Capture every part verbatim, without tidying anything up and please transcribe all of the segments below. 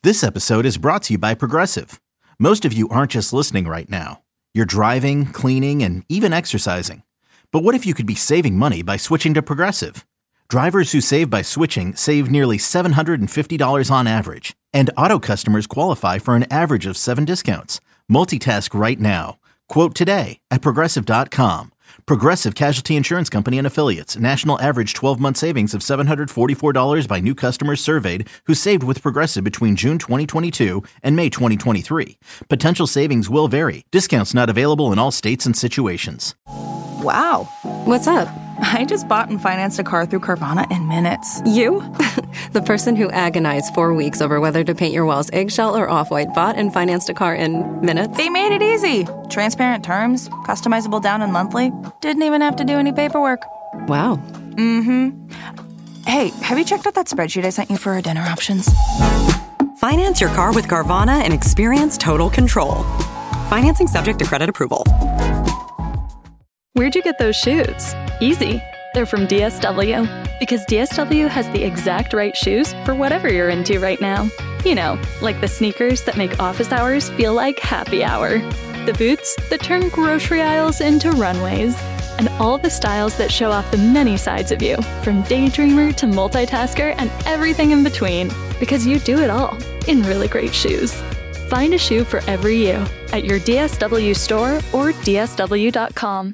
This episode is brought to you by Progressive. Most of you aren't just listening right now. You're driving, cleaning, and even exercising. But what if you could be saving money by switching to Progressive? Drivers who save by switching save nearly seven hundred fifty dollars on average. And auto customers qualify for an average of seven discounts. Multitask right now. Quote today at Progressive dot com. Progressive Casualty Insurance Company and Affiliates. National average twelve-month savings of seven hundred forty-four dollars by new customers surveyed who saved with Progressive between June twenty twenty-two and May twenty twenty-three. Potential savings will vary. Discounts not available in all states and situations. Wow. What's up? I just bought and financed a car through Carvana in minutes. You? The person who agonized four weeks over whether to paint your walls eggshell or off-white bought and financed a car in minutes? They made it easy. Transparent terms, customizable down and monthly. Didn't even have to do any paperwork. Wow. Mm-hmm. Hey, have you checked out that spreadsheet I sent you for our dinner options? Finance your car with Carvana and experience total control. Financing subject to credit approval. Where'd you get those shoes? Easy. They're from D S W. Because D S W has the exact right shoes for whatever you're into right now. You know, like the sneakers that make office hours feel like happy hour. The boots that turn grocery aisles into runways. And all the styles that show off the many sides of you, from daydreamer to multitasker and everything in between. Because you do it all in really great shoes. Find a shoe for every you at your D S W store or D S W dot com.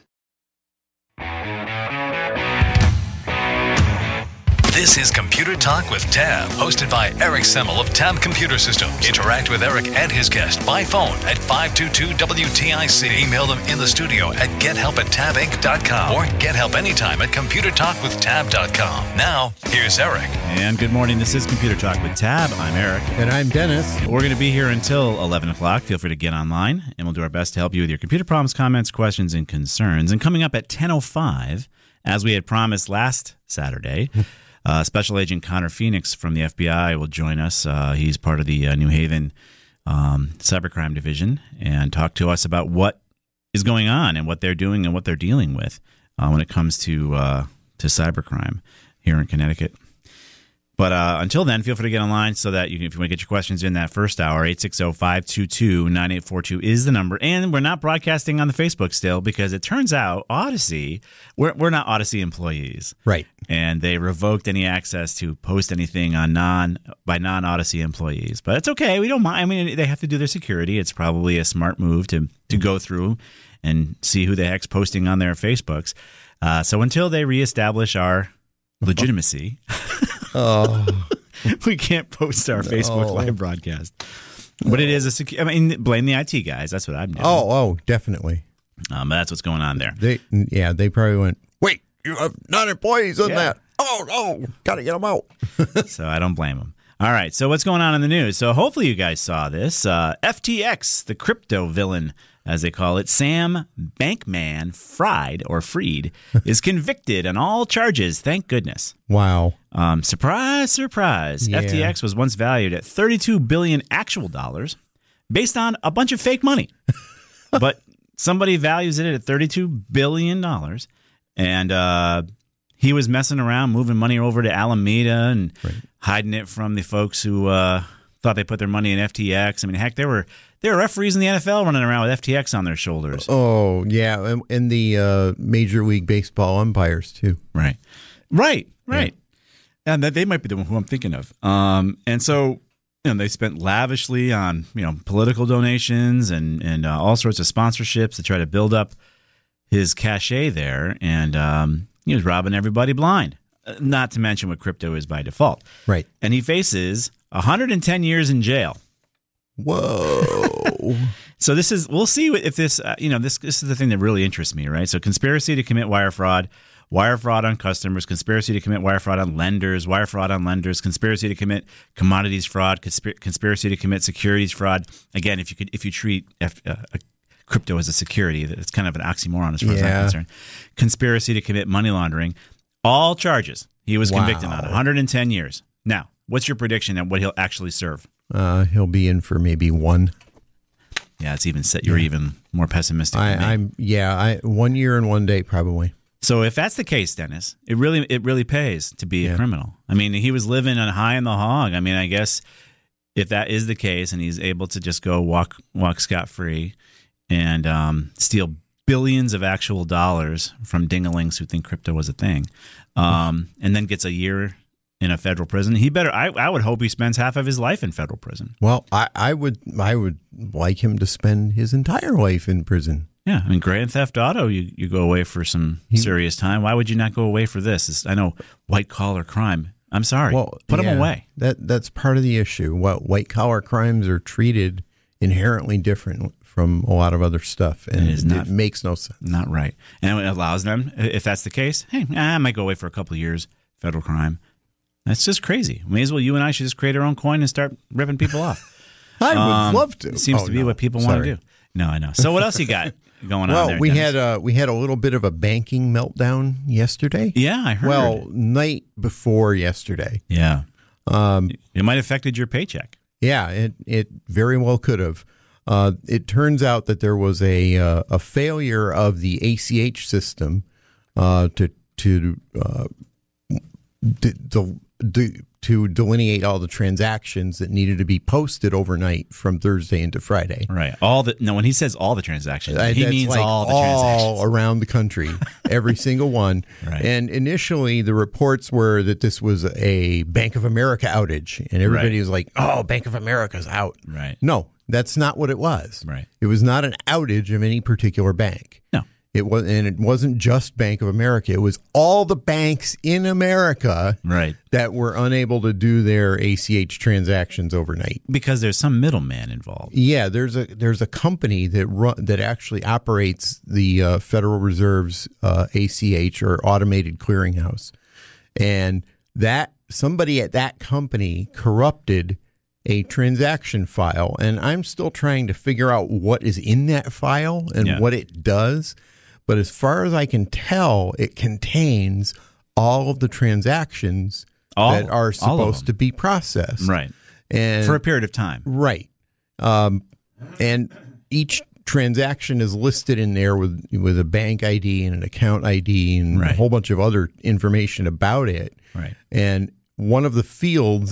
This is Computer Talk with Tab, hosted by Eric Semmel of Tab Computer Systems. Interact with Eric and his guest by phone at five two two W T I C. Email them in the studio at get help at tab inc dot com or get help anytime at computer talk with tab dot com. Now, here's Eric. And good morning. This is Computer Talk with Tab. I'm Eric. And I'm Dennis. We're going to be here until eleven o'clock. Feel free to get online, and we'll do our best to help you with your computer problems, comments, questions, and concerns. And coming up at ten oh five, as we had promised last Saturday, Uh, Special Agent Connor Phoenix from the F B I will join us. Uh, he's part of the uh, New Haven um, Cybercrime Division and talk to us about what is going on and what they're doing and what they're dealing with uh, when it comes to uh, to cybercrime here in Connecticut. But uh, until then, feel free to get online so that you can, if you want to get your questions in that first hour, eight six zero, five two two, nine eight four two is the number. And we're not broadcasting on the Facebook still because it turns out Odyssey, we're, we're not Odyssey employees. Right. And they revoked any access to post anything on non by non-Odyssey employees. But it's okay. We don't mind. I mean, they have to do their security. It's probably a smart move to, to go through and see who the heck's posting on their Facebooks. Uh, so until they reestablish our legitimacy... Oh, we can't post our no. Facebook live broadcast. But it is a secure. I mean, blame the I T guys. That's what I'm doing. Oh, oh, definitely. Um, but that's what's going on there. They, yeah, they probably went. Wait, you have non-employees in Yeah. that? Oh no, gotta get them out. So I don't blame them. All right. So what's going on in the news? So hopefully you guys saw this. Uh, F T X, the crypto villain, as they call it, Sam Bankman Fried or Freed, is convicted on all charges. Thank goodness. Wow. Um, surprise, surprise. Yeah. F T X was once valued at thirty-two billion dollars actual dollars based on a bunch of fake money. But somebody values it at thirty-two billion dollars. And uh, he was messing around, moving money over to Alameda and Right. hiding it from the folks who uh, thought they put their money in F T X. I mean, heck, there were there were referees in the N F L running around with F T X on their shoulders. Oh yeah, and, and the uh, Major League Baseball umpires too. Right, right, right. Yeah. And that they might be the one who I'm thinking of. Um, and so, you know, they spent lavishly on, you know, political donations and and uh, all sorts of sponsorships to try to build up his cachet there. And um, he was robbing everybody blind. Uh, not to mention what crypto is by default. Right. And he faces one hundred ten years in jail. Whoa. So this is, we'll see if this, uh, you know, this this is the thing that really interests me, right? So conspiracy to commit wire fraud, wire fraud on customers, conspiracy to commit wire fraud on lenders, wire fraud on lenders, conspiracy to commit commodities fraud, conspir- conspiracy to commit securities fraud. Again, if you could, if you treat F, uh, crypto as a security, it's kind of an oxymoron as far as Yeah. I'm concerned. Conspiracy to commit money laundering, all charges he was Wow. convicted on, one hundred ten years. Now, what's your prediction on what he'll actually serve? Uh, he'll be in for maybe one. Yeah, it's even set. You're Yeah. even more pessimistic I, than me. I'm yeah. I one year and one day probably. So if that's the case, Dennis, it really it really pays to be Yeah. a criminal. I mean, he was living on high in the hog. I mean, I guess if that is the case, and he's able to just go walk walk scot free and um, steal billions of actual dollars from dingalings who think crypto was a thing, um, and then gets a year in a federal prison, he better. I, I would hope he spends half of his life in federal prison. Well, I, I would I would like him to spend his entire life in prison. Yeah, I mean, Grand Theft Auto, you, you go away for some He- serious time. Why would you not go away for this? It's, I know, white collar crime. I'm sorry. Well, Put yeah, him away. That that's part of the issue. What white collar crimes are treated inherently different from a lot of other stuff, and It is not- it makes no sense. Not right. And it allows them, if that's the case, hey, I might go away for a couple of years, federal crime. That's just crazy. May as well, you and I should just create our own coin and start ripping people off. I would Um, love to. It seems Oh, to be no. what people want Sorry. to do. No, I know. So what else you got going on Well, there? we Dennis? had a we had a little bit of a banking meltdown yesterday. Yeah, I heard. Well, night before yesterday. yeah. Um, It might have affected your paycheck. yeah, it it very well could have. Uh, it turns out that there was a uh, a failure of the A C H system uh, to to uh, d- d- d- to delineate all the transactions that needed to be posted overnight from Thursday into Friday. Right. All the no, when he says all the transactions, Uh, he that's means like all the all transactions. around the country, every single one. Right. And initially, the reports were that this was a Bank of America outage, and everybody Right. was like, "Oh, Bank of America's out." Right. No, that's not what it was. Right. It was not an outage of any particular bank. No. It was, and it wasn't just Bank of America. It was all the banks in America Right. that were unable to do their A C H transactions overnight. Because there's some middleman involved. Yeah, there's a there's a company that run, that actually operates the uh, Federal Reserve's uh, A C H, or automated clearinghouse, and that somebody at that company corrupted a transaction file, and I'm still trying to figure out what is in that file and Yeah. what it does. But as far as I can tell, it contains all of the transactions All- that are all of supposed them. to be processed, Right. and For a period of time. Right. Um, and each transaction is listed in there with with a bank I D and an account I D and Right. a whole bunch of other information about it. Right. And one of the fields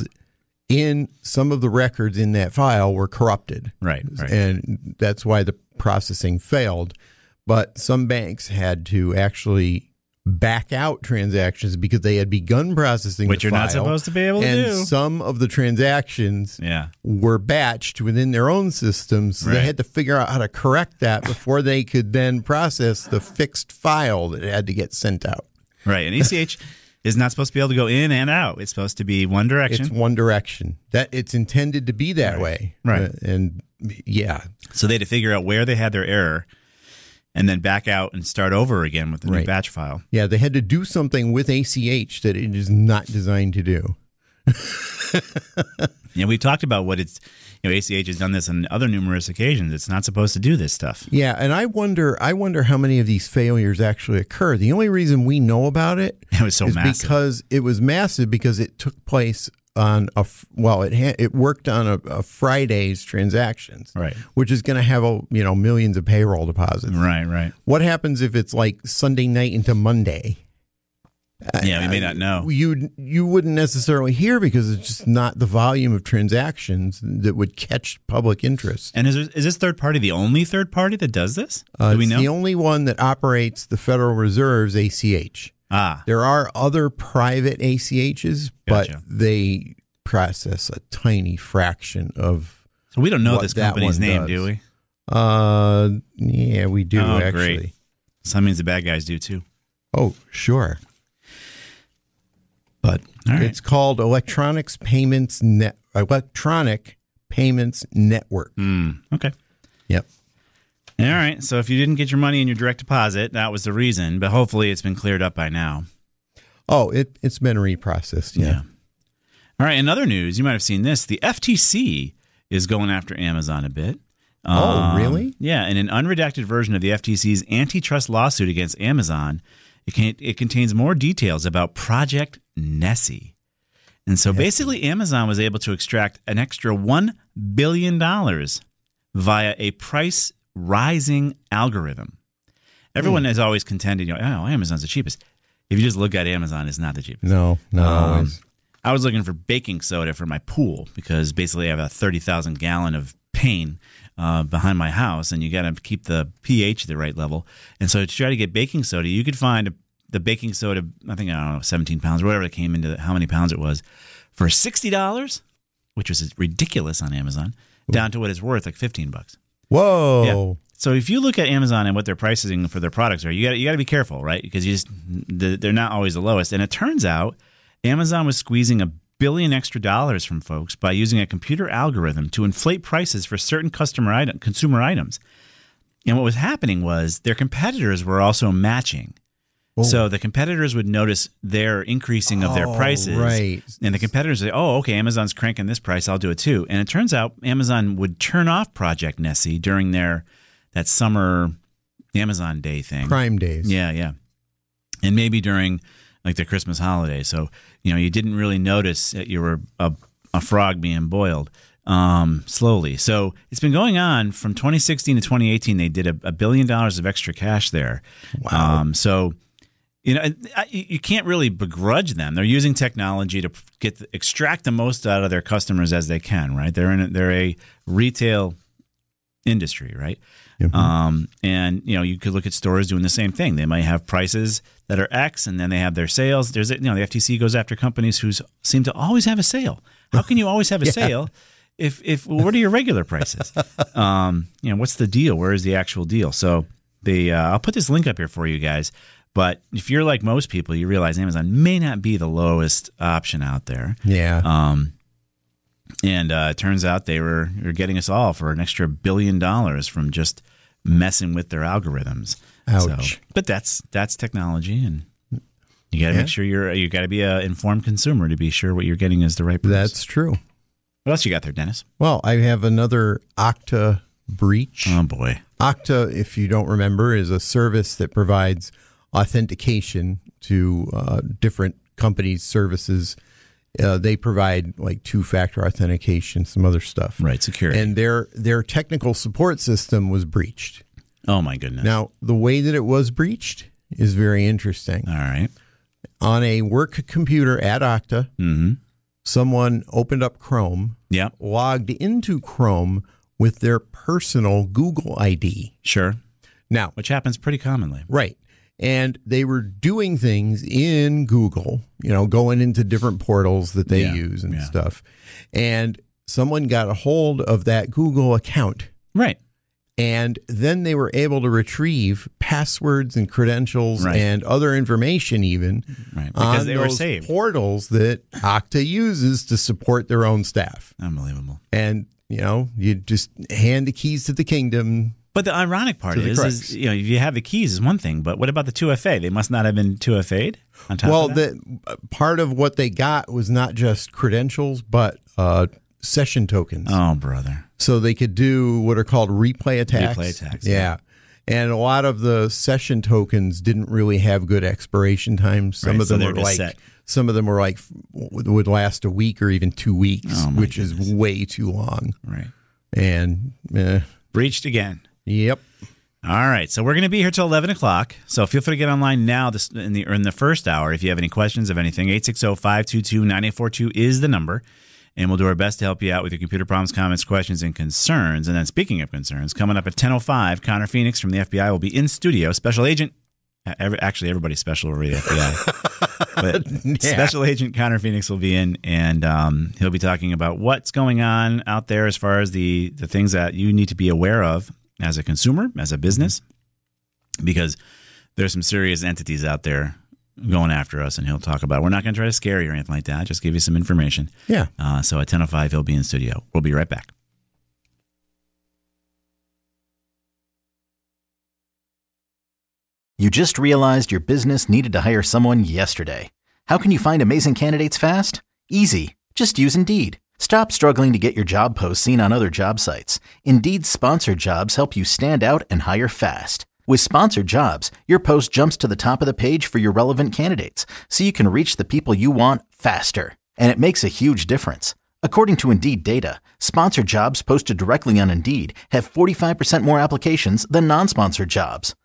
in some of the records in that file were corrupted. Right. Right. And that's why the processing failed. But some banks had to actually back out transactions because they had begun processing Which the you're not file, supposed to be able to and do. some of the transactions Yeah. were batched within their own systems. So Right. they had to figure out how to correct that before they could then process the fixed file that had to get sent out. Right. And E C H is not supposed to be able to go in and out. It's supposed to be one direction. It's one direction. That it's intended to be that Right. way. Right. Uh, and yeah. So they had to figure out where they had their error and then back out and start over again with the new Right. batch file. Yeah, they had to do something with A C H that it is not designed to do. Yeah, we talked about what it's, you know, A C H has done this on other numerous occasions. It's not supposed to do this stuff. Yeah, and I wonder I wonder how many of these failures actually occur. The only reason we know about it It was so is massive. because it was massive because it took place on a f- well it ha- it worked on a, a Friday's transactions, Right. which is going to have a you know millions of payroll deposits. Right, right. What happens if it's like Sunday night into Monday? Yeah, we may not know. You you wouldn't necessarily hear because it's just not the volume of transactions that would catch public interest. And is, there, is this third party the only third party that does this? Uh, Do we it's know? the only one that operates the Federal Reserve's A C H. ah, There are other private A C Hs, but Gotcha. they process a tiny fraction of. so we don't know what this that company's one name, does. do we? Uh, yeah, we do Oh, actually. great. So that means the bad guys do too. Oh, sure. But all right. It's called Electronics Payments Net Electronic Payments Network. Mm, okay. Yep. All right. So if you didn't get your money in your direct deposit, that was the reason. But hopefully it's been cleared up by now. Oh, it it's been reprocessed. Yeah. All right. In other news, you might have seen this. The F T C is going after Amazon a bit. Oh, Um, really? Yeah. In an unredacted version of the F T C's antitrust lawsuit against Amazon, it, can, it contains more details about Project Nessie. And so basically, Amazon was able to extract an extra one billion dollars via a price rising algorithm. Everyone has always contended, you know, oh, Amazon's the cheapest. If you just look at Amazon, it's not the cheapest. No, not Um, always. I was looking for baking soda for my pool because basically I have a thirty thousand gallon of pane uh, behind my house, and you got to keep the pH at the right level. And so to try to get baking soda, you could find a, the baking soda, I think, I don't know, seventeen pounds, or whatever it came into, how many pounds it was, for sixty dollars, which was ridiculous on Amazon, down to what it's worth, like fifteen bucks. Whoa. Yeah. So if you look at Amazon and what their pricing for their products are, you got you got to be careful, right? Because you just they're not always the lowest. And it turns out Amazon was squeezing a billion extra dollars from folks by using a computer algorithm to inflate prices for certain customer item, consumer items. And what was happening was their competitors were also matching. Oh. So the competitors would notice their increasing of their oh, prices. Right. And the competitors say, oh, okay, Amazon's cranking this price, I'll do it too. And it turns out Amazon would turn off Project Nessie during their that summer Amazon Day thing. Prime days. Yeah, yeah. And maybe during like the Christmas holiday. So, you know, you didn't really notice that you were a, a frog being boiled um, slowly. So it's been going on from twenty sixteen to twenty eighteen. They did a, a billion dollars of extra cash there. Wow. Um, so, you know, you can't really begrudge them. They're using technology to get extract the most out of their customers as they can, right? They're in a, they're a retail industry, right? Mm-hmm. Um, and, you know, you could look at stores doing the same thing. They might have prices that are X, and then they have their sales. There's, you know, the F T C goes after companies who seem to always have a sale. How can you always have a yeah. sale if, if well, what are your regular prices? um, you know, what's the deal? Where is the actual deal? So the, uh, I'll put this link up here for you guys. But if you're like most people, you realize Amazon may not be the lowest option out there. Yeah. Um, And uh, it turns out they were, were getting us all for an extra billion dollars from just messing with their algorithms. Ouch! So, but that's that's technology, and you got to yeah. make sure you're you got to be an informed consumer to be sure what you're getting is the right price. That's true. What else you got there, Dennis? Well, I have another Okta breach. Oh boy! Okta, if you don't remember, is a service that provides authentication to uh, different companies' services. Uh, they provide like two-factor authentication, some other stuff. Right, security. And their their technical support system was breached. Oh, my goodness. Now, the way that it was breached is very interesting. All right. On a work computer at Okta, mm-hmm. someone opened up Chrome, yep. logged into Chrome with their personal Google I D. Sure. Now, which happens pretty commonly. Right. And they were doing things in Google, you know, going into different portals that they yeah, use and yeah. stuff. And someone got a hold of that Google account. Right. And then they were able to retrieve passwords and credentials right. and other information even right. because on they those were saved. portals that Okta uses to support their own staff. Unbelievable. And, you know, you just hand the keys to the kingdom. But the ironic part is, is, you know, if you have the keys is one thing, but what about the two F A? They must not have been two F A'd on top well, of that? Well, part of what they got was not just credentials, but uh, session tokens. Oh, brother. So they could do what are called replay attacks. Replay attacks. Yeah. yeah. And a lot of the session tokens didn't really have good expiration times. Some right, of them so were like set. some of them were like would last a week or even two weeks, oh, which goodness. is way too long. Right. And eh. breached again. Yep. All right, so we're going to be here till eleven o'clock, so feel free to get online now this, in, the, in the first hour. If you have any questions of anything, eight six zero, five two two, nine eight four two is the number, and we'll do our best to help you out with your computer problems, comments, questions, and concerns. And then speaking of concerns, coming up at ten oh five, Connor Phoenix from the F B I will be in studio. Special Agent, every, actually everybody's special over the F B I, but yeah. Special Agent Connor Phoenix will be in, and um, he'll be talking about what's going on out there as far as the, the things that you need to be aware of as a consumer, as a business, because there's some serious entities out there going after us, and he'll talk about it. We're not going to try to scare you or anything like that. Just give you some information. Yeah. Uh, so at ten oh five, he'll be in studio. We'll be right back. You just realized your business needed to hire someone yesterday. How can you find amazing candidates fast? Easy. Just use Indeed. Stop struggling to get your job posts seen on other job sites. Indeed's sponsored jobs help you stand out and hire fast. With sponsored jobs, your post jumps to the top of the page for your relevant candidates, so you can reach the people you want faster. And it makes a huge difference. According to Indeed data, sponsored jobs posted directly on Indeed have forty-five percent more applications than non-sponsored jobs.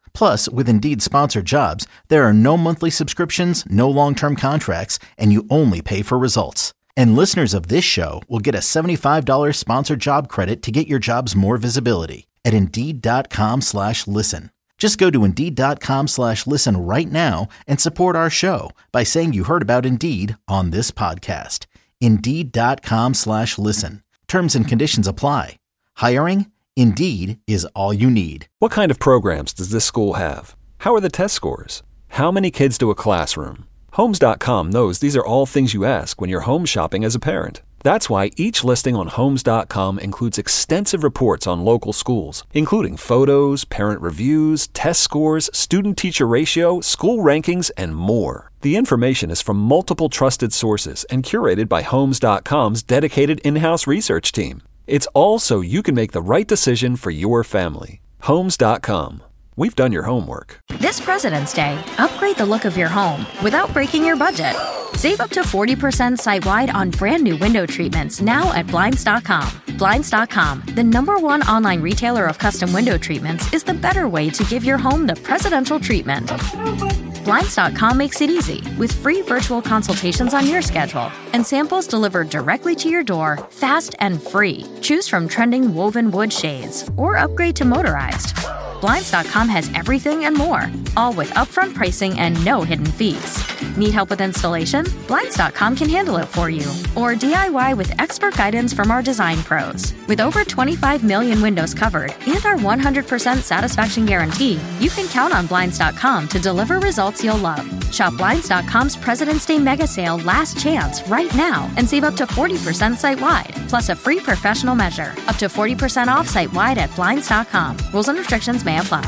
Plus, with Indeed Sponsored Jobs, there are no monthly subscriptions, no long-term contracts, and you only pay for results. And listeners of this show will get a seventy-five dollars sponsored job credit to get your jobs more visibility at Indeed.com slash listen. Just go to Indeed.com slash listen right now and support our show by saying you heard about Indeed on this podcast. Indeed.com slash listen. Terms and conditions apply. Hiring? Indeed is all you need. What kind of programs does this school have? How are the test scores? How many kids do a classroom? Homes dot com knows these are all things you ask when you're home shopping as a parent. That's why each listing on Homes dot com includes extensive reports on local schools, including photos, parent reviews, test scores, student-teacher ratio, school rankings, and more. The information is from multiple trusted sources and curated by Homes dot com's dedicated in-house research team. It's all so you can make the right decision for your family. Homes dot com. We've done your homework. This President's Day, upgrade the look of your home without breaking your budget. Save up to forty percent site-wide on brand new window treatments now at Blinds dot com. Blinds dot com, the number one online retailer of custom window treatments, is the better way to give your home the presidential treatment. Blinds dot com makes it easy with free virtual consultations on your schedule and samples delivered directly to your door, fast and free. Choose from trending woven wood shades or upgrade to motorized. Blinds dot com has everything and more, all with upfront pricing and no hidden fees. Need help with installation? Blinds dot com can handle it for you. Or D I Y with expert guidance from our design pros. With over twenty-five million windows covered and our one hundred percent satisfaction guarantee, you can count on Blinds dot com to deliver results you'll love. Shop Blinds dot com's President's Day Mega Sale Last Chance right now and save up to forty percent site-wide, plus a free professional measure. Up to forty percent off site-wide at Blinds dot com. Rules and restrictions may apply.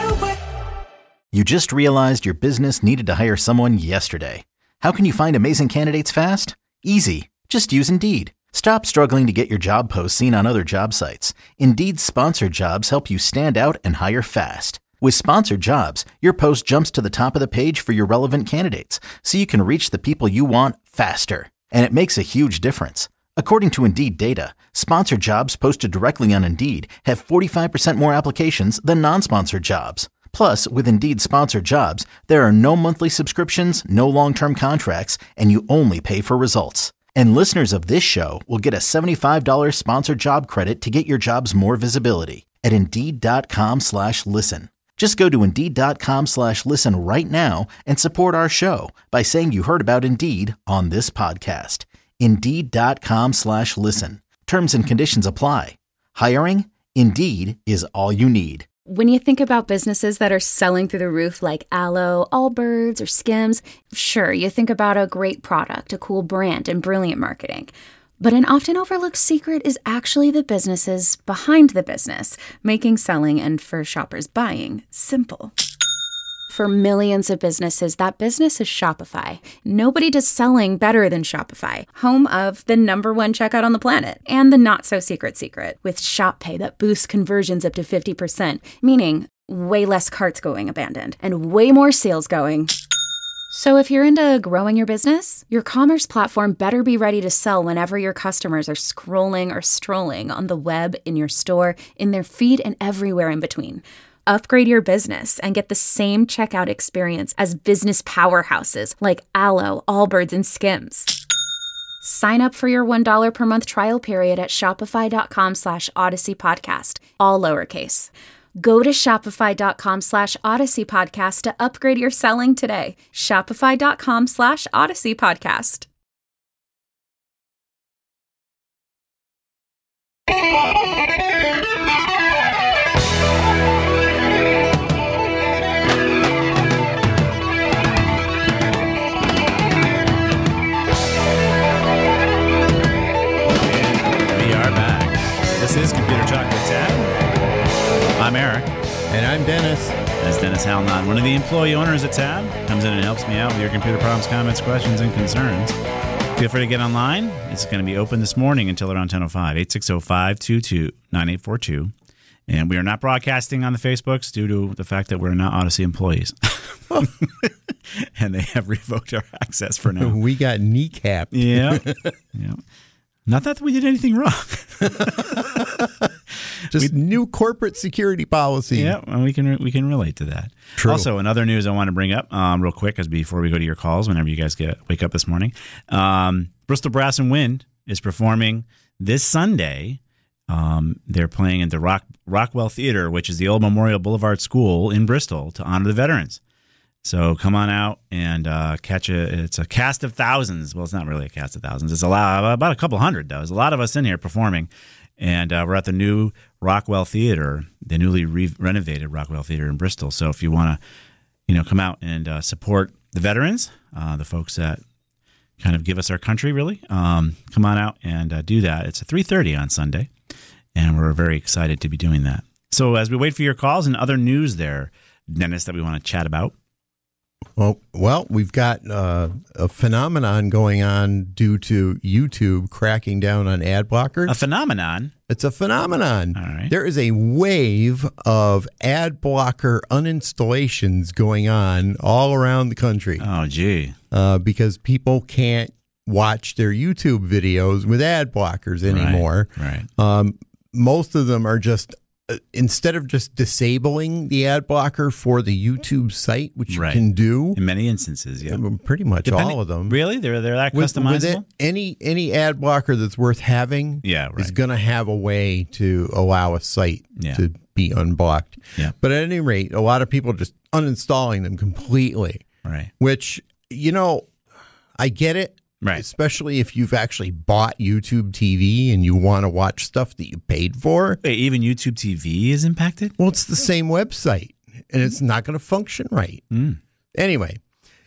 You just realized your business needed to hire someone yesterday. How can you find amazing candidates fast? Easy. Just use Indeed. Stop struggling to get your job posts seen on other job sites. Indeed's sponsored jobs help you stand out and hire fast. With sponsored jobs, your post jumps to the top of the page for your relevant candidates, so you can reach the people you want faster. And it makes a huge difference. According to Indeed data, sponsored jobs posted directly on Indeed have forty-five percent more applications than non-sponsored jobs. Plus, with Indeed Sponsored Jobs, there are no monthly subscriptions, no long-term contracts, and you only pay for results. And listeners of this show will get a seventy-five dollars sponsored job credit to get your jobs more visibility at Indeed.com slash listen. Just go to Indeed.com slash listen right now and support our show by saying you heard about Indeed on this podcast. Indeed.com slash listen. Terms and conditions apply. Hiring? Indeed is all you need. When you think about businesses that are selling through the roof like Aloe, Allbirds, or Skims, sure, you think about a great product, a cool brand, and brilliant marketing. But an often overlooked secret is actually the businesses behind the business, making selling and, for shoppers, buying simple. For millions of businesses, that business is Shopify. Nobody does selling better than Shopify, home of the number one checkout on the planet and the not-so-secret secret with Shop Pay that boosts conversions up to fifty percent, meaning way less carts going abandoned and way more sales going. So if you're into growing your business, your commerce platform better be ready to sell whenever your customers are scrolling or strolling on the web, in your store, in their feed, and everywhere in between. Upgrade your business and get the same checkout experience as business powerhouses like Aloe, Allbirds, and Skims. Sign up for your one dollar per month trial period at shopify.com slash Odyssey Podcast, all lowercase. Go to shopify.com slash Odyssey Podcast to upgrade your selling today. Shopify.com slash Odyssey Podcast. This is Computer Talk with Tab. I'm Eric. And I'm Dennis. That's Dennis Halnon, one of the employee owners at Tab. Comes in and helps me out with your computer problems, comments, questions, and concerns. Feel free to get online. It's going to be open this morning until around ten oh five, eight six zero, five two two, nine eight four two. And we are not broadcasting on the Facebooks due to the fact that we're not Odyssey employees. And they have revoked our access for now. We got kneecapped. Yeah. Yeah. Not that we did anything wrong. Just we, new corporate security policy. Yeah, and we can we can relate to that. True. Also, another news I want to bring up um, real quick as before we go to your calls, whenever you guys get wake up this morning, um, Bristol Brass and Wind is performing this Sunday. Um, they're playing at the Rock, Rockwell Theater, which is the old Memorial Boulevard School in Bristol, to honor the veterans. So come on out and uh, catch a. It's a cast of thousands. Well, it's not really a cast of thousands. It's a lot, about a couple hundred, though. There's a lot of us in here performing, and uh, we're at the new Rockwell Theater, the newly re- renovated Rockwell Theater in Bristol. So if you want to, you know, come out and uh, support the veterans, uh, the folks that kind of give us our country, really, um, come on out and uh, do that. It's at three thirty on Sunday. And we're very excited to be doing that. So as we wait for your calls and other news there, Dennis, that we want to chat about. Well, well, we've got uh, a phenomenon going on due to YouTube cracking down on ad blockers. A phenomenon? It's a phenomenon. All right. There is a wave of ad blocker uninstallations going on all around the country. Oh, gee. Uh, because people can't watch their YouTube videos with ad blockers anymore. Right. right. Um, most of them are just, uh, instead of just disabling the ad blocker for the YouTube site, which right. you can do. In many instances, yeah. Pretty much Depending, all of them. Really? They're, they're that with, customizable? With it, any, any ad blocker that's worth having yeah, right. is going to have a way to allow a site yeah. to be unblocked. Yeah. But at any rate, a lot of people are just uninstalling them completely. Right. Which, you know, I get it. Right. Especially if you've actually bought YouTube T V and you want to watch stuff that you paid for. Wait, even YouTube T V is impacted? Well, it's the same website, and it's not going to function right. Mm. Anyway,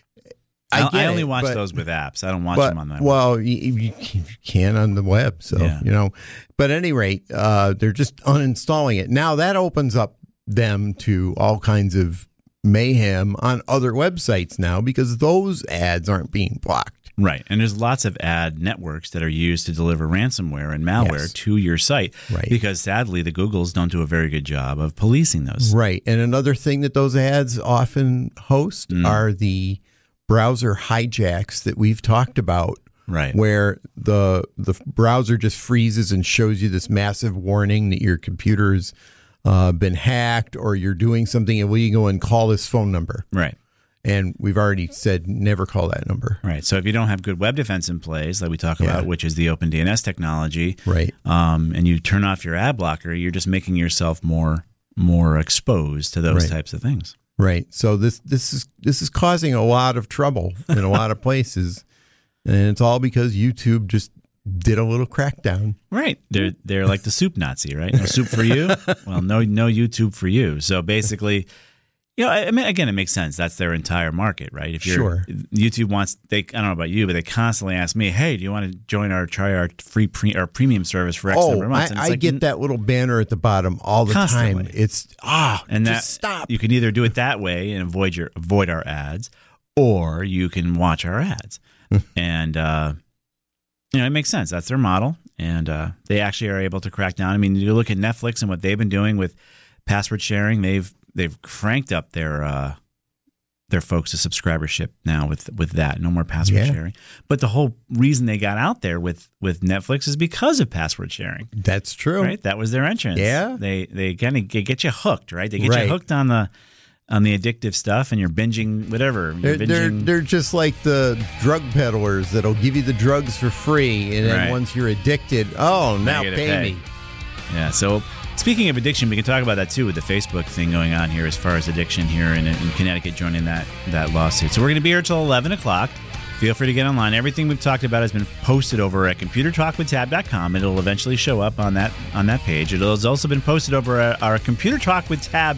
I, I, get I only it, watch but, those with apps. I don't watch but, them on that. Well, you, you can on the web, so, yeah. you know. But at any rate, uh, they're just uninstalling it. Now, that opens up them to all kinds of mayhem on other websites now because those ads aren't being blocked. Right. And there's lots of ad networks that are used to deliver ransomware and malware Yes. to your site. Right. Because sadly, the Googles don't do a very good job of policing those. Right. And another thing that those ads often host Mm. are the browser hijacks that we've talked about. Right. Where the the browser just freezes and shows you this massive warning that your computer's uh, been hacked or you're doing something illegal and call this phone number. Right. And we've already said never call that number. Right. So if you don't have good web defense in place, like we talk Yeah. about, which is the OpenDNS technology, right, um, and you turn off your ad blocker, you're just making yourself more more exposed to those Right. types of things. Right. So this this is this is causing a lot of trouble in a lot of places, and it's all because YouTube just did a little crackdown. Right. They're they're like the soup Nazi, right? No soup for you. Well, no no YouTube for you. So basically. You know, I mean, again, it makes sense. That's their entire market, right? If you're, Sure. YouTube wants, they I don't know about you, but they constantly ask me, "Hey, do you want to join our try our free pre, our premium service for X oh, number of months?" I, And it's I like, get that little banner at the bottom all the Constantly. time. It's ah, and just that stop. You can either do it that way and avoid your avoid our ads, or you can watch our ads, and uh, you know it makes sense. That's their model, and uh, they actually are able to crack down. I mean, you look at Netflix and what they've been doing with password sharing. They've they've cranked up their uh, their folks to subscribership now with with that. No more password Yeah. sharing. But the whole reason they got out there with with Netflix is because of password sharing. That's true. Right? That was their entrance. Yeah. They they kind of get you hooked, right? They get Right. you hooked on the on the addictive stuff, and you're binging whatever. You're They're, they're binging, they're just like the drug peddlers that'll give you the drugs for free, and then Right. once you're addicted, oh, now you gotta pay, pay. me. Yeah. So speaking of addiction, we can talk about that too with the Facebook thing going on here as far as addiction here in, in Connecticut joining that that lawsuit. So we're going to be here till eleven o'clock. Feel free to get online. Everything we've talked about has been posted over at computer talk with tab dot com. It'll eventually show up on that on that page. It has also been posted over at our Computer Talk with Tab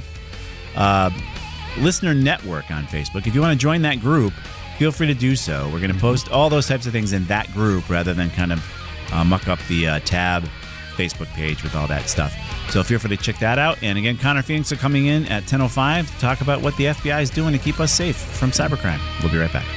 uh, listener network on Facebook. If you want to join that group, feel free to do so. We're going to post all those types of things in that group rather than kind of uh, muck up the uh, Tab Facebook page with all that stuff. So feel free to check that out. And again, Connor Phoenix are coming in at ten oh five to talk about what the F B I is doing to keep us safe from cybercrime. We'll be right back.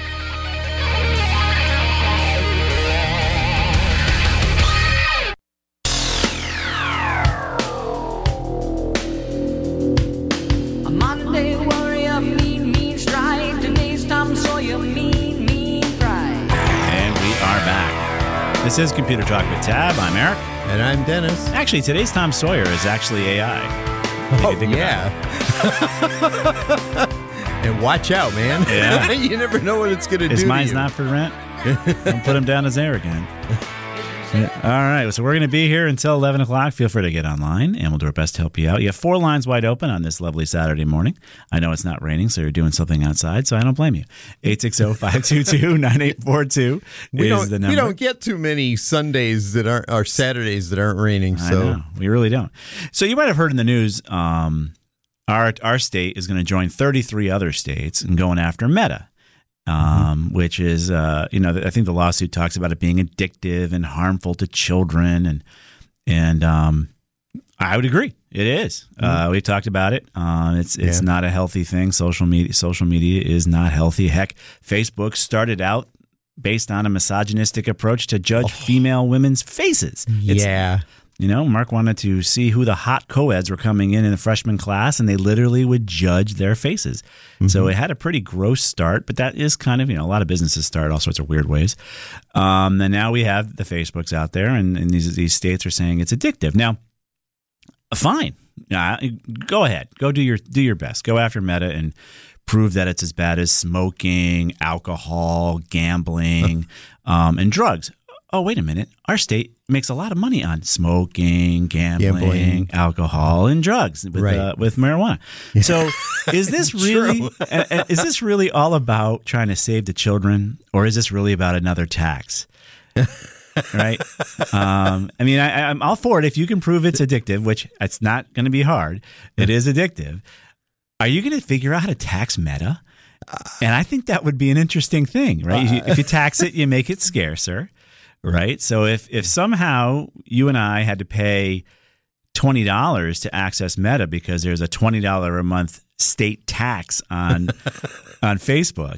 A Monday warrior, mean, mean stride. Today's Tom Sawyer, mean, mean pride. And we are back. This is Computer Talk with Tab. I'm Eric. And I'm Dennis. Actually, today's Tom Sawyer is actually A I. Oh, yeah. And watch out, man. Yeah. You never know what it's going to do. His to mind's you. not for rent. Don't put him down as air again. Yeah. All right, so we're going to be here until eleven o'clock. Feel free to get online, and we'll do our best to help you out. You have four lines wide open on this lovely Saturday morning. I know it's not raining, so you're doing something outside, so I don't blame you. eight six zero, five two two, nine eight four two we is don't, the number. We don't get too many Sundays that aren't, or Saturdays that aren't raining. So I know, we really don't. So you might have heard in the news, um, our our state is going to join thirty-three other states in going after Meta. Um, which is, uh, you know, I think the lawsuit talks about it being addictive and harmful to children, and and um, I would agree, it is. Uh, we've talked about it. Uh, it's it's Yeah. not a healthy thing. Social media, social media is not healthy. Heck, Facebook started out based on a misogynistic approach to judge female women's faces. It's, yeah. You know, Mark wanted to see who the hot co-eds were coming in in the freshman class, and they literally would judge their faces. Mm-hmm. So it had a pretty gross start, but that is kind of, you know, a lot of businesses start all sorts of weird ways. Um, and now we have the Facebooks out there, and, and these, these states are saying it's addictive. Now, fine. Uh, go ahead. Go do your do your best. Go after Meta and prove that it's as bad as smoking, alcohol, gambling, um, and drugs. Oh, wait a minute. Our state makes a lot of money on smoking, gambling, Gambling. alcohol, and drugs with Right. uh, with marijuana. So, is this really uh, uh, is this really all about trying to save the children, or is this really about another tax? Right? Um, I mean, I, I'm all for it if you can prove it's addictive, which it's not going to be hard. It is addictive. Are you going to figure out how to tax Meta? And I think that would be an interesting thing, right? Uh, If you tax it, you make it scarcer. Right. So if, if somehow you and I had to pay twenty dollars to access Meta because there's a twenty dollars a month state tax on on Facebook,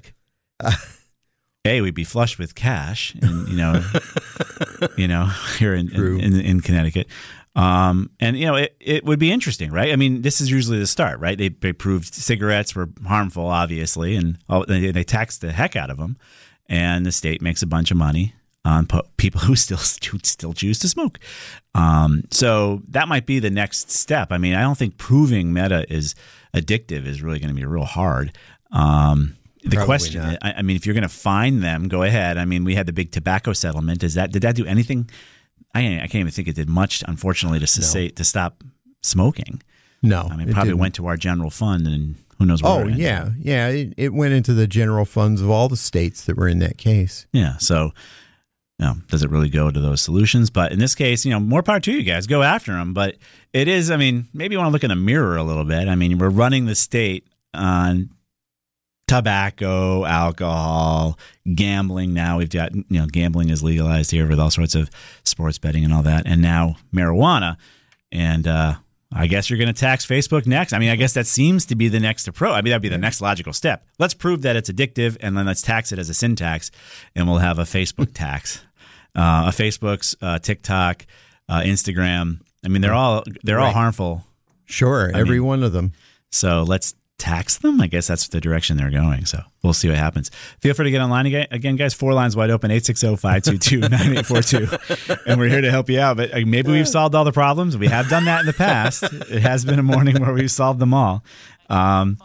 A, we'd be flush with cash, and, you know, you know, here in, in, in, in Connecticut. Um, and, you know, it, it would be interesting, right? I mean, this is usually the start, right? They, they proved cigarettes were harmful, obviously, and oh, they, they taxed the heck out of them. And the state makes a bunch of money on po- people who still who still choose to smoke. Um, so that might be the next step. I mean, I don't think proving Meta is addictive is really going to be real hard. Um, the Probably question, not. I, I mean, if you're going to fine them, go ahead. I mean, we had the big tobacco settlement. Is that did that do anything? I, I can't even think it did much, unfortunately, to say, to stop smoking. No, I mean, it probably didn't. went to our general fund, and who knows where. Oh, it ended. yeah. Yeah. It, it went into the general funds of all the states that were in that case. Yeah. So, you know, does it really go to those solutions? But in this case, you know, more power to you guys. Go after them. But it is, I mean, maybe you want to look in the mirror a little bit. I mean, we're running the state on tobacco, alcohol, gambling. Now we've got, you know, gambling is legalized here with all sorts of sports betting and all that. And now marijuana. And, uh, I guess you're going to tax Facebook next. I mean, I guess that seems to be the next approach. I mean, that'd be the next logical step. Let's prove that it's addictive, and then let's tax it as a sin tax, and we'll have a Facebook tax, uh, a Facebook's, uh, TikTok, uh, Instagram. I mean, they're all they're all Right. harmful. Sure, I every mean, one of them. So let's tax them. I guess that's the direction they're going. So we'll see what happens. Feel free to get online again. Again, guys, four lines wide open, eight six zero, five two two, nine eight four two. And we're here to help you out. But uh, maybe we've solved all the problems. We have done that in the past. It has been a morning where we've solved them all. Um,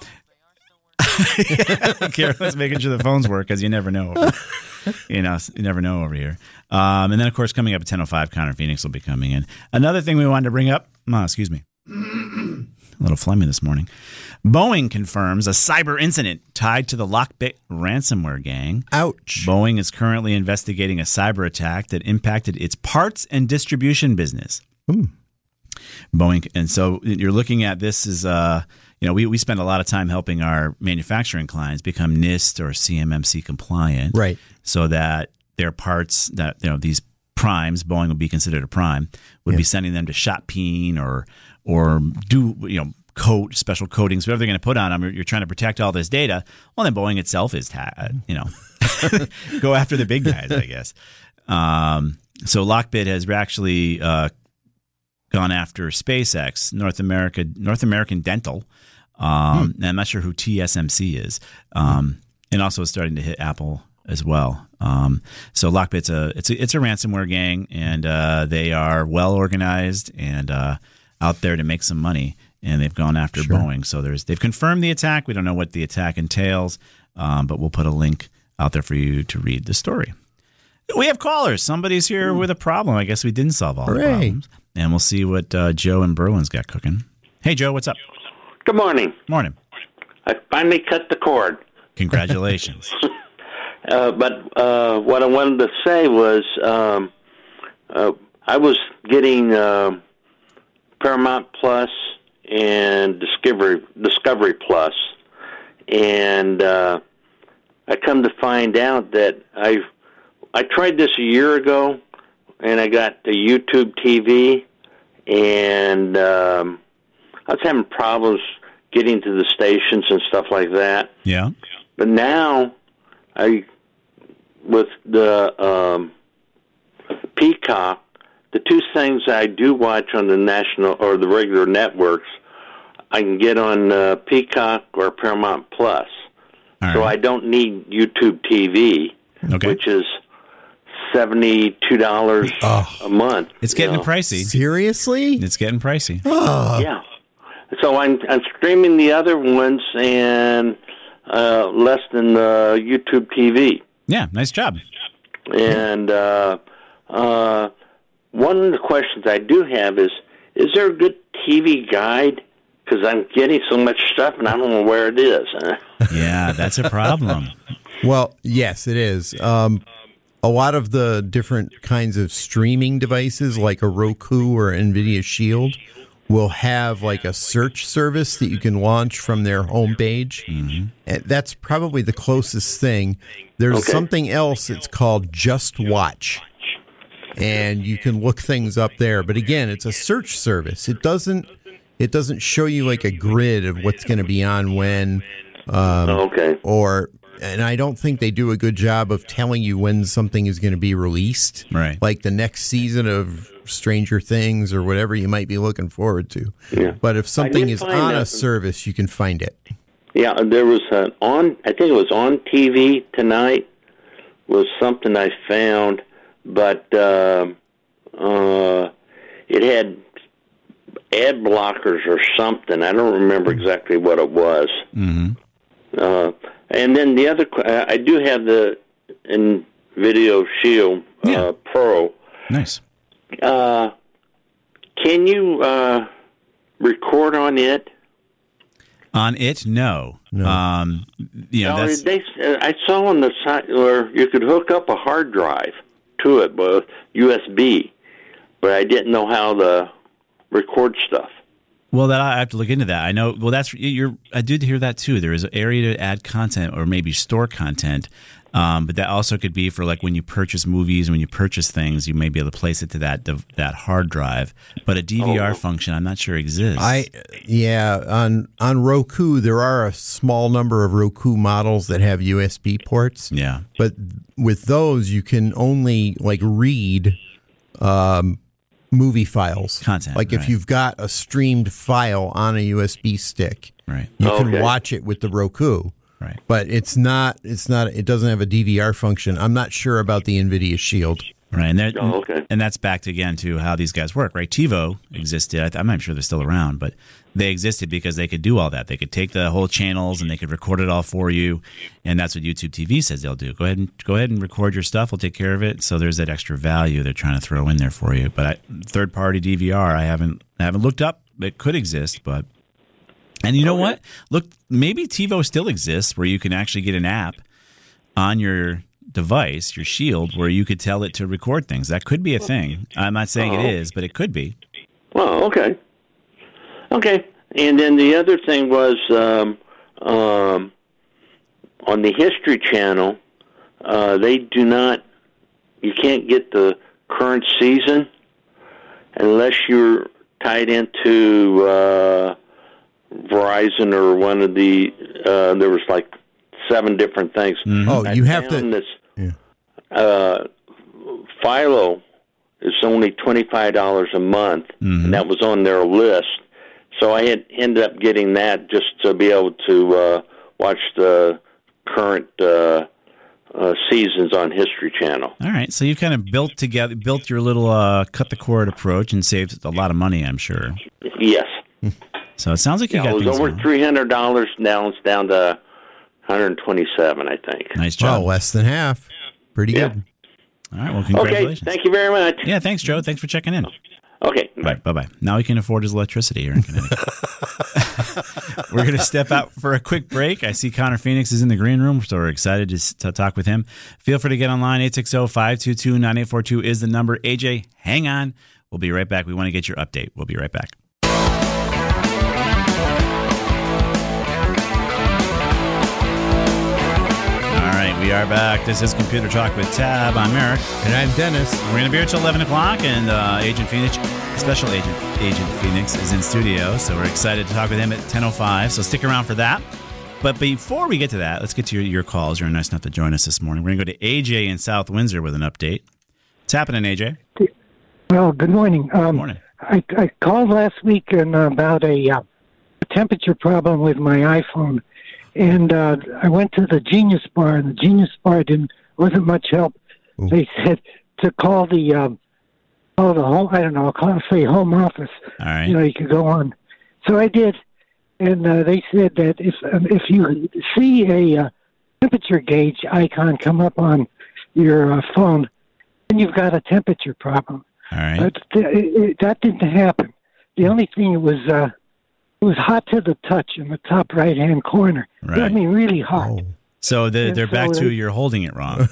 Carolyn's making sure the phones work because you never know. You know, you never know over here. Um, and then, of course, coming up at ten oh five, Connor Phoenix will be coming in. Another thing we wanted to bring up, oh, excuse me. A little phlegmy this morning. Boeing confirms a cyber incident tied to the Lockbit ransomware gang. Ouch. Boeing is currently investigating a cyber attack that impacted its parts and distribution business. Hmm. Boeing, and so you're looking at this as, uh, you know, we, we spend a lot of time helping our manufacturing clients become NIST or C M M C compliant. Right. So that their parts, that, you know, these primes, Boeing would be considered a prime, would Yeah. be sending them to shop peen or or do, you know, coat, special coatings, whatever they're going to put on them. You're trying to protect all this data. Well, then Boeing itself is, ta- you know, go after the big guys, I guess. Um, so Lockbit has actually uh, gone after SpaceX, North America, North American Dental. Um, Hmm. and I'm not sure who T S M C is. Um, and also starting to hit Apple as well. Um, so Lockbit's a it's a it's a ransomware gang, and uh, they are well organized and uh, out there to make some money. And they've gone after sure. Boeing. So there's they've confirmed the attack. We don't know what the attack entails, um, but we'll put a link out there for you to read the story. We have callers. Somebody's here with a problem. I guess we didn't solve all Hooray. the problems. And we'll see what uh, Joe in Berlin's got cooking. Hey, Joe, what's up? Good morning. Morning. I finally cut the cord. Congratulations. uh, but uh, what I wanted to say was um, uh, I was getting uh, Paramount Plus and Discovery Discovery Plus, and uh, I come to find out that I I tried this a year ago, and I got the YouTube T V, and um, I was having problems getting to the stations and stuff like that. Yeah. But now, I with the um, Peacock, the two things I do watch on the national or the regular networks, I can get on uh, Peacock or Paramount Plus. All so right. I don't need YouTube T V, okay. which is seventy-two dollars oh. a month. It's getting know. pricey. Seriously? It's getting pricey. Oh. Yeah. So I'm I'm streaming the other ones and uh, less than the YouTube T V. Yeah, nice job. And uh, uh, one of the questions I do have is, is there a good T V guide? Because I'm getting so much stuff and I don't know where it is. Huh? Yeah, that's a problem. Well, yes, it is. Um, a lot of the different kinds of streaming devices, like a Roku or NVIDIA Shield, will have like a search service that you can launch from their homepage. Mm-hmm. And that's probably the closest thing. There's Okay. something else that's called Just Watch, and you can look things up there. But again, it's a search service. It doesn't it doesn't show you like a grid of what's going to be on when. Um, okay. Or and I don't think they do a good job of telling you when something is going to be released. Right. Like the next season of Stranger Things or whatever you might be looking forward to. Yeah. But if something did is find on that- a service, you can find it. Yeah, there was an on. I think it was on T V tonight. Was something I found, but uh, uh, it had ad blockers or something. I don't remember exactly what it was. Mm-hmm. Uh, and then the other, qu- I do have the NVIDIA Shield uh, Yeah. Pro. Nice. Uh, can you uh, record on it? On it, no. No. Um, you know, No, that's, they, uh, I saw on the site where you could hook up a hard drive to it with U S B, but I didn't know how to record stuff. well, that I have to look into that. I know. Well, that's you're. I did hear that too. There is an area to add content or maybe store content, um, but that also could be for like when you purchase movies, when you purchase things, you may be able to place it to that dev- that hard drive. But a D V R Oh. function, I'm not sure exists. I yeah, on on Roku there are a small number of Roku models that have U S B ports. yeah. But with those you can only like read um, movie files. Content, Like if right. you've got a streamed file on a U S B stick, Right. you Okay. can watch it with the Roku. Right. But it's not it's not it doesn't have a D V R function. I'm not sure about the NVIDIA Shield. Right, and that, Oh, okay. and that's back to, again to how these guys work, right? TiVo existed. I th- I'm not sure they're still around, but they existed because they could do all that. They could take the whole channels and they could record it all for you, and that's what YouTube T V says they'll do. Go ahead and go ahead and record your stuff. We'll take care of it. So there's that extra value they're trying to throw in there for you. But I, third-party D V R, I haven't I haven't looked up. It could exist, but and you know what? Look, maybe TiVo still exists where you can actually get an app on your device, your Shield, where you could tell it to record things. That could be a thing. I'm not saying Oh. it is, but it could be. Well, okay. Okay. And then the other thing was um, um, on the History Channel, uh, they do not, you can't get the current season unless you're tied into uh, Verizon or one of the, uh, there was like seven different things. Mm-hmm. Oh, I you have found to This, yeah. uh, Philo is only twenty-five dollars a month, Mhm. and that was on their list. So I had ended up getting that just to be able to uh, watch the current uh, uh, seasons on History Channel. All right, so you kind of built together, built your little uh, cut the cord approach, and saved a lot of money, I'm sure. Yes. So it sounds like you yeah, got it was things over going. three hundred dollars. Now it's down to one hundred twenty-seven, I think. Nice job. Oh, less than half. Pretty Yeah. good. All right, well, congratulations. Okay, thank you very much. Yeah, thanks, Joe. Thanks for checking in. Okay. Bye. Bye-bye. Now he can afford his electricity here in Connecticut. We're going to step out for a quick break. I see Connor Phoenix is in the green room, so we're excited to, to talk with him. Feel free to get online. eight six zero, five two two, nine eight four two is the number. A J, hang on. We'll be right back. We want to get your update. We'll be right back. We are back. This is Computer Talk with Tab. I'm Eric. And I'm Dennis. We're going to be here till eleven o'clock, and uh, Agent Phoenix, Special Agent Agent Phoenix is in studio, so we're excited to talk with him at ten oh five, so stick around for that. But before we get to that, let's get to your, your calls. You're nice enough to join us this morning. We're going to go to A J in South Windsor with an update. What's happening, A J? Well, good morning. Um, morning. I, I called last week and, uh, about a uh, temperature problem with my iPhone. And uh, I went to the Genius Bar, and the Genius Bar didn't wasn't much help. Ooh. They said to call the um, call the home. I don't know. Call say home office. All right. You know, you could go on. So I did, and uh, they said that if um, if you see a uh, temperature gauge icon come up on your uh, phone, then you've got a temperature problem. All right. But th- it, that didn't happen. The only thing it was. Uh, It was hot to the touch in the top right-hand corner. Right. I mean, really hot. Oh. So the, And they're so back to they- you're holding it wrong.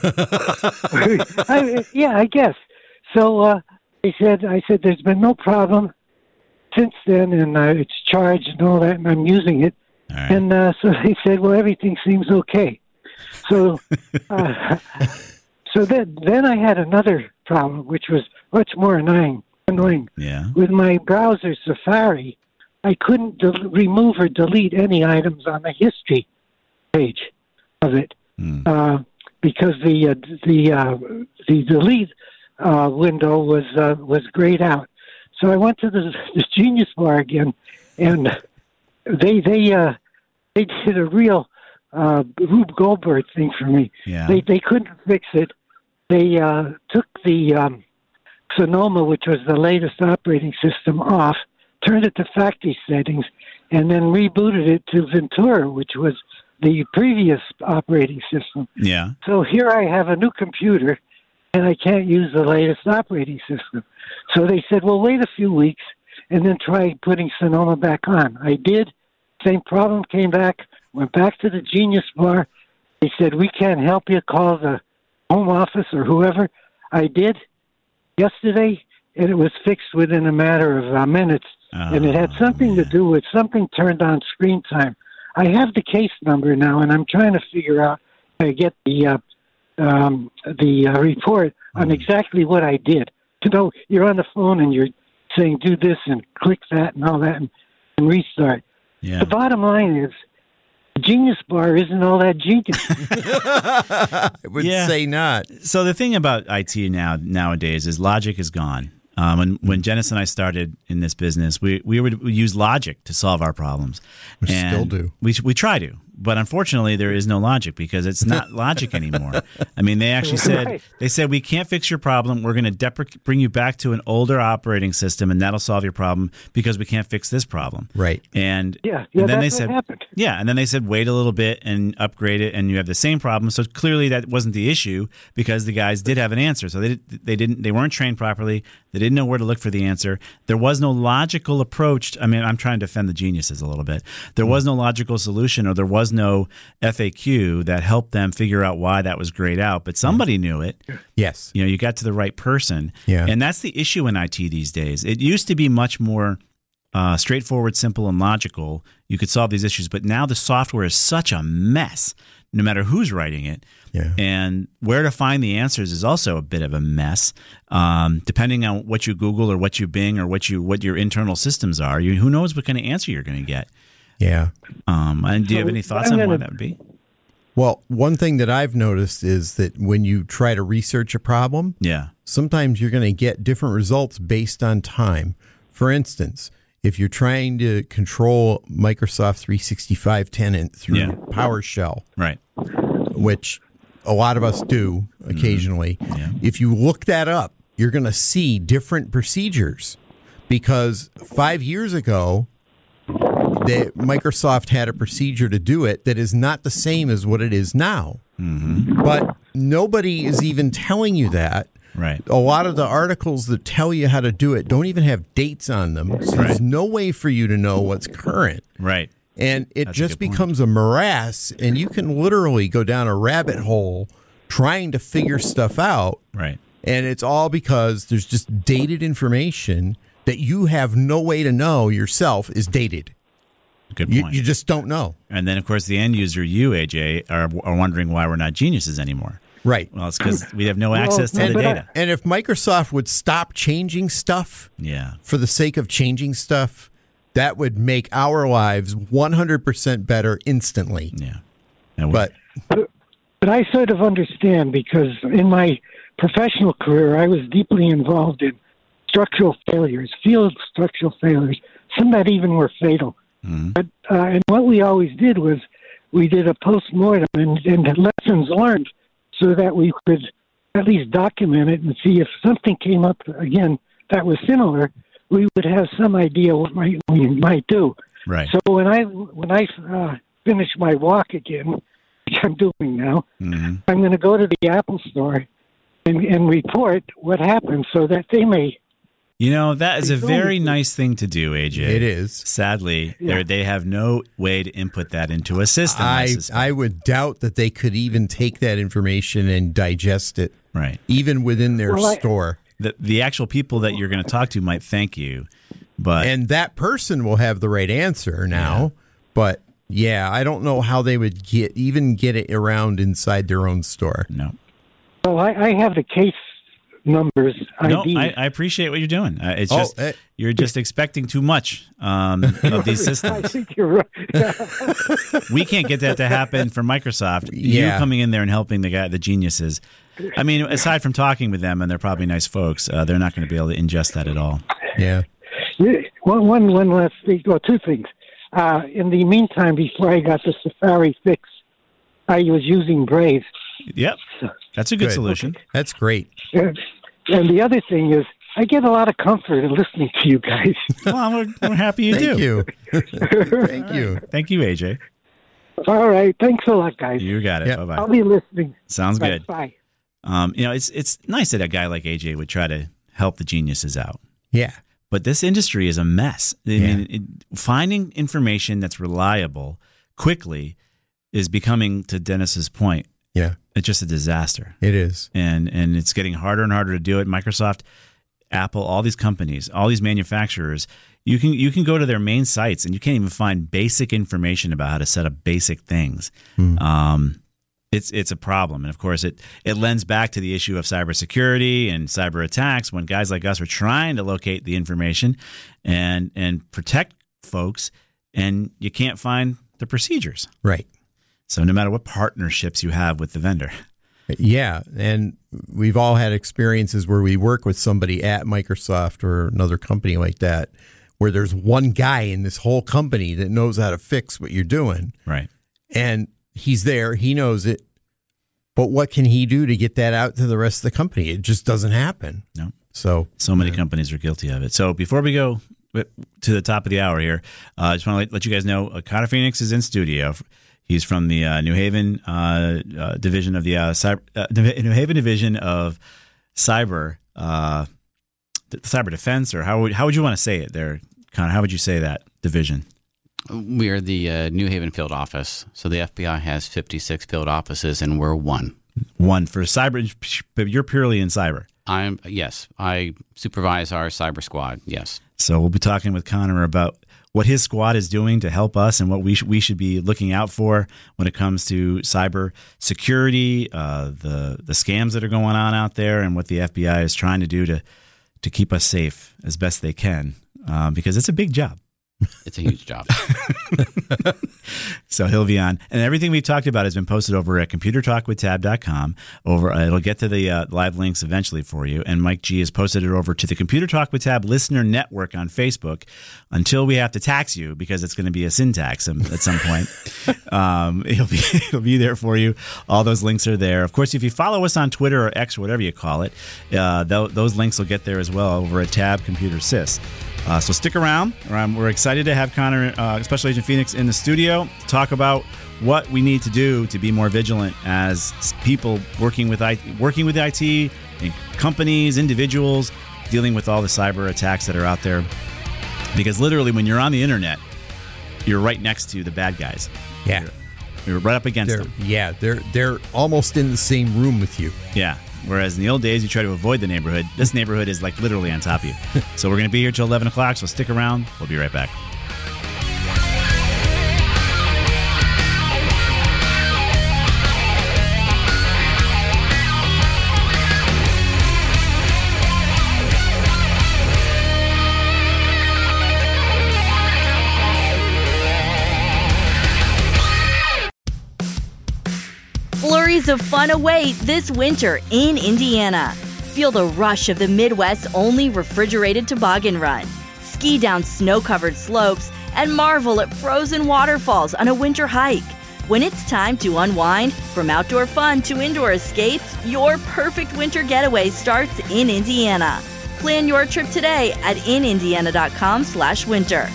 I, yeah, I guess. So uh, they said, I said, there's been no problem since then, and uh, it's charged and all that, and I'm using it. All right. And uh, so they said, well, everything seems okay. So, uh, so then, then I had another problem, which was much more annoying. Annoying. Yeah. With my browser Safari, I couldn't del- remove or delete any items on the history page of it Hmm. uh, because the uh, the uh, the delete uh, window was uh, was grayed out. So I went to the, the Genius Bar again, and they they uh, they did a real uh, Rube Goldberg thing for me. Yeah. They they couldn't fix it. They uh, took the um, Sonoma, which was the latest operating system, off, turned it to factory settings, and then rebooted it to Ventura, which was the previous operating system. Yeah. So here I have a new computer, and I can't use the latest operating system. So they said, well, wait a few weeks, and then try putting Sonoma back on. I did. Same problem came back, went back to the Genius Bar. They said, we can't help you. Call the home office or whoever. I did yesterday, and it was fixed within a matter of uh, minutes. Oh, and it had something man. to do with something turned on screen time. I have the case number now, and I'm trying to figure out how to get the uh, um, the uh, report on exactly what I did. You know, you're on the phone and you're saying do this and click that and all that and, and restart. Yeah. The bottom line is, Genius Bar isn't all that genius. I would Yeah. say not. So the thing about I T now nowadays is logic is gone. Um, when when Janice and I started in this business, we we would use logic to solve our problems. We And still do. We we try to, but unfortunately, there is no logic because it's not logic anymore. I mean, they actually said Right. they said we can't fix your problem. We're going to deprecate bring you back to an older operating system, and that'll solve your problem because we can't fix this problem. Right. And Yeah, yeah, and then they that's what said happened. yeah, and then they said wait a little bit and upgrade it, and you have the same problem. So clearly that wasn't the issue because the guys did have an answer. So they did, they didn't they weren't trained properly. They didn't know where to look for the answer. There was no logical approach. To, I mean, I'm trying to defend the geniuses a little bit. There was no logical solution, or there was no F A Q that helped them figure out why that was grayed out. But somebody knew it. Yes. You know, you got to the right person. Yeah. And that's the issue in I T these days. It used to be much more uh, straightforward, simple, and logical. You could solve these issues. But now the software is such a mess, no matter who's writing it. Yeah. And where to find the answers is also a bit of a mess, um, depending on what you Google or what you Bing or what you what your internal systems are. You, who knows what kind of answer you're going to get? Yeah. Um, and do you So have any thoughts I'm on why gonna- that would be? Well, one thing that I've noticed is that when you try to research a problem, Yeah. sometimes you're going to get different results based on time. For instance, if you're trying to control Microsoft three sixty-five tenant through Yeah. PowerShell, Right. which a lot of us do occasionally, mm-hmm. yeah. if you look that up, you're going to see different procedures. Because five years ago, that Microsoft had a procedure to do it that is not the same as what it is now. Mm-hmm. But nobody is even telling you that. Right. A lot of the articles that tell you how to do it don't even have dates on them. So right. there's no way for you to know what's current. Right. And it That's just a good becomes point. a morass, and you can literally go down a rabbit hole trying to figure stuff out. Right. And it's all because there's just dated information that you have no way to know yourself is dated. Good You, point. you just don't know. And then, of course, the end user, you, A J, are, are wondering why we're not geniuses anymore. Right. Well, it's because we have no access to and, the data. And if Microsoft would stop changing stuff Yeah. for the sake of changing stuff, that would make our lives one hundred percent better instantly. Yeah. But, but but I sort of understand, because in my professional career, I was deeply involved in structural failures, field structural failures, some that even were fatal. Mm-hmm. But uh, and what we always did was we did a post-mortem and, and lessons learned, so that we could at least document it and see if something came up again that was similar, we would have some idea what might, we might do. Right. So when I when I uh, finish my walk again, which I'm doing now, mm-hmm. I'm going to go to the Apple store and, and report what happened, so that they may. You know, that is a very nice thing to do, A J. It is. Sadly, Yeah. they have no way to input that into a system. I I, suspect. I would doubt that they could even take that information and digest it, right. even within their Well, I- store. The, the actual people that you're going to talk to might thank you, but And that person will have the right answer now. But yeah, I don't know how they would get even get it around inside their own store. no. Well, I, I have the case numbers. No, I D. I, I appreciate what you're doing. Uh, it's Oh, just eh. you're just expecting too much um, of these I systems. think you're right. We can't get that to happen for Microsoft. Yeah. You coming in there and helping the guy, the geniuses. I mean, aside from talking with them, and they're probably nice folks, uh, they're not going to be able to ingest that at all. Yeah. Yeah, One, one, one last thing, well, two things. Uh, in the meantime, before I got the Safari fix, I was using Brave. Yep, that's a good, Good. solution. That's great. And, and the other thing is, I get a lot of comfort in listening to you guys. Well, we're, we're happy you Thank do. you. Thank you. Thank you, A J. All right, thanks a lot, guys. You got it. Yeah. Bye bye. I'll be listening. Sounds Bye. good. Bye. Um, you know, it's it's nice that a guy like A J would try to help the geniuses out. Yeah. But this industry is a mess. I Yeah. mean, it, finding information that's reliable quickly is becoming, to Dennis's point, Yeah. it's just a disaster. It is. And and it's getting harder and harder to do it. Microsoft, Apple, all these companies, all these manufacturers, you can you can go to their main sites and you can't even find basic information about how to set up basic things. Hmm. Um, it's it's a problem, and of course it it lends back to the issue of cybersecurity and cyber attacks. When guys like us are trying to locate the information and and protect folks, and you can't find the procedures. Right. So no matter what partnerships you have with the vendor. Yeah, and we've all had experiences where we work with somebody at Microsoft or another company like that, where there's one guy in this whole company that knows how to fix what you're doing. Right. And he's there, he knows it, but what can he do to get that out to the rest of the company? It just doesn't happen. No. So, so many companies are guilty of it. So before we go to the top of the hour here, uh, I just want to let, let you guys know uh, Connor Phoenix is in studio. He's from the uh, New Haven uh, uh, division of the uh, cyber, uh, New Haven division of cyber uh, cyber defense, or how would how would you want to say it there, Connor? How would you say that division? We are the uh, New Haven field office. So the F B I has fifty-six field offices, and we're one. One for cyber, but you're purely in cyber. I'm yes. I supervise our cyber squad. Yes. So we'll be talking with Connor about what his squad is doing to help us and what we sh- we should be looking out for when it comes to cyber security, uh, the the scams that are going on out there, and what the F B I is trying to do to to keep us safe as best they can, um, because it's a big job. It's a huge job. So he'll be on. And everything we've talked about has been posted over at computer talk with tab dot com. Over, uh, it'll get to the uh, live links eventually for you. And Mike G has posted it over to the Computer Talk with Tab Listener Network on Facebook until we have to tax you, because it's going to be a sin tax at some point. um, it'll be it'll be there for you. All those links are there. Of course, if you follow us on Twitter or X or whatever you call it, uh, th- those links will get there as well over at Tab Computer Sys. Uh, so stick around. Um, we're excited to have Connor, uh, Special Agent Phoenix, in the studio to talk about what we need to do to be more vigilant as people working with I- working with I T, and companies, individuals, dealing with all the cyber attacks that are out there. Because literally, when you're on the internet, you're right next to the bad guys. Yeah, you're, you're right up against they're, them. Yeah, they're they're almost in the same room with you. Yeah. Whereas in the old days, you try to avoid the neighborhood. This neighborhood is like literally on top of you. So we're going to be here till eleven o'clock, so stick around. We'll be right back. Flurries of fun await this winter in Indiana. Feel the rush of the Midwest's only refrigerated toboggan run. Ski down snow-covered slopes and marvel at frozen waterfalls on a winter hike. When it's time to unwind, from outdoor fun to indoor escapes, your perfect winter getaway starts in Indiana. Plan your trip today at in indiana dot com slash winter.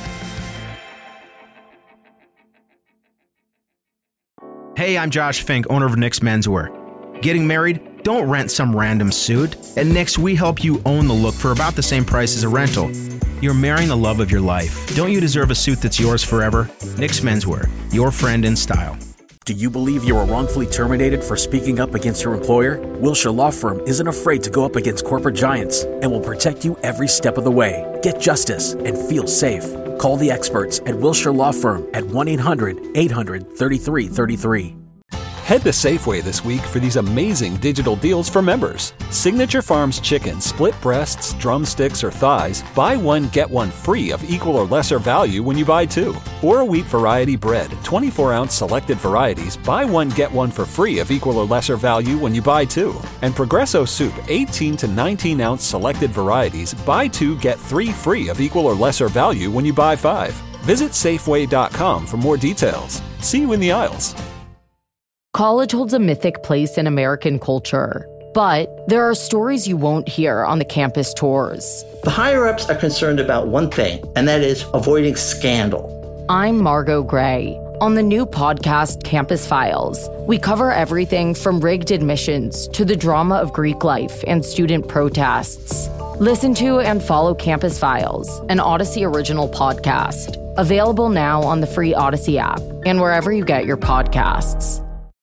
Hey, I'm Josh Fink, owner of Nick's Menswear. Getting married? Don't rent some random suit. At Nick's, we help you own the look for about the same price as a rental. You're marrying the love of your life. Don't you deserve a suit that's yours forever? Nick's Menswear, your friend in style. Do you believe you were wrongfully terminated for speaking up against your employer? Wilshire Law Firm isn't afraid to go up against corporate giants and will protect you every step of the way. Get justice and feel safe. Call the experts at Wilshire Law Firm at one eight hundred eight hundred thirty-three thirty-three. Head to Safeway this week for these amazing digital deals for members. Signature Farms chicken, split breasts, drumsticks, or thighs, buy one, get one free of equal or lesser value when you buy two. Or a wheat variety bread, twenty-four ounce selected varieties, buy one, get one for free of equal or lesser value when you buy two. And Progresso soup, eighteen to nineteen ounce selected varieties, buy two, get three free of equal or lesser value when you buy five. Visit Safeway dot com for more details. See you in the aisles. College holds a mythic place in American culture, but there are stories you won't hear on the campus tours. The higher-ups are concerned about one thing, and that is avoiding scandal. I'm Margot Gray. On the new podcast, Campus Files, we cover everything from rigged admissions to the drama of Greek life and student protests. Listen to and follow Campus Files, an Odyssey original podcast. Available now on the free Odyssey app and wherever you get your podcasts.